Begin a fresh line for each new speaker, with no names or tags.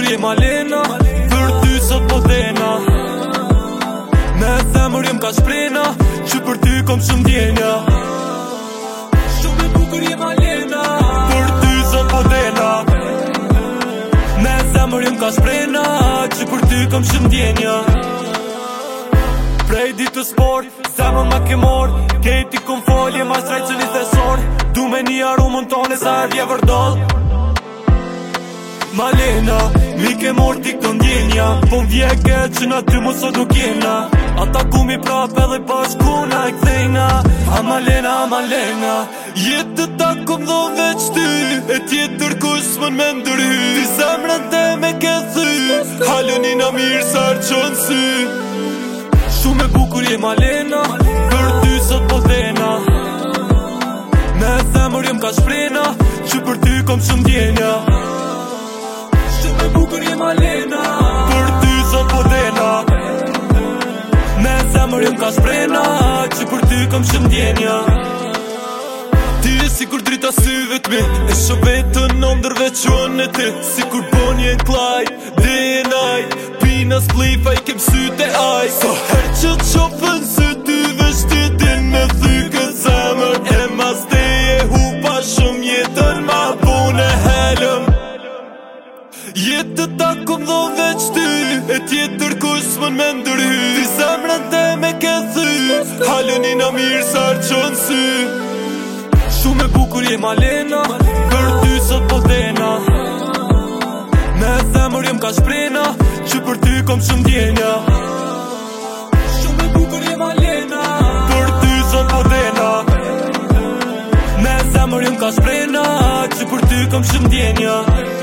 je Malena, për ty sot po dena. Me themër jem ka shprena, që për ty kom shumë djenja. Shumë e bukur je Malena, për ty sot po dena. Me themër jem ka shprena, që për ty kom shumë djenja. Prej ditës sport, zemën ma ke mor, kejti kom folje ma shtrejt që një thesor. Du me një aromën tone sa e vje vërdol. Malena, mi ke mor ti këto ndjenja, po m'vjeke që na ty mosot nuk jena. Ata ku mi prap edhe bashkuna e kthejna. A Malena, jetë të ta kom dho veç ty, e tjetër kush mën me ndërhy. Ti zemrën te me ke thy, halën i na mirë sa rqon sy. Shumë e bukur je Malena, për ty sot po dena. Me themër jem ka shprena, që për ty kom shumë djenja. Shumë e bukur je Malena, për ty sot po dena. Me themër jem ka shprena, që për ty kom shumë djenja. Ti e si kur drita syve t'mi, e sho vetën në ndërve qonë e ti. Si kur bonje n'klaj, denaj, pina s'plifa i kem syte aj. So her që t'shofën sy ty vështi din me thy këtë zemër. E mas te e hupa shumë jetën ma bune helëm. Jetë ta kom dho veç ty, e tjetër kush mën me ndërhy. Ti zemrën te me ke thy, halën i na mirë sa rqon sy. Shumë e bukur je Malena, për ty sot po dena. Me themër jem ka shprena, që për ty kom shumë djenja. Shumë e bukur je Malena, për ty sot po dena. Me themër jem ka shprena, që për ty kom shumë djenja.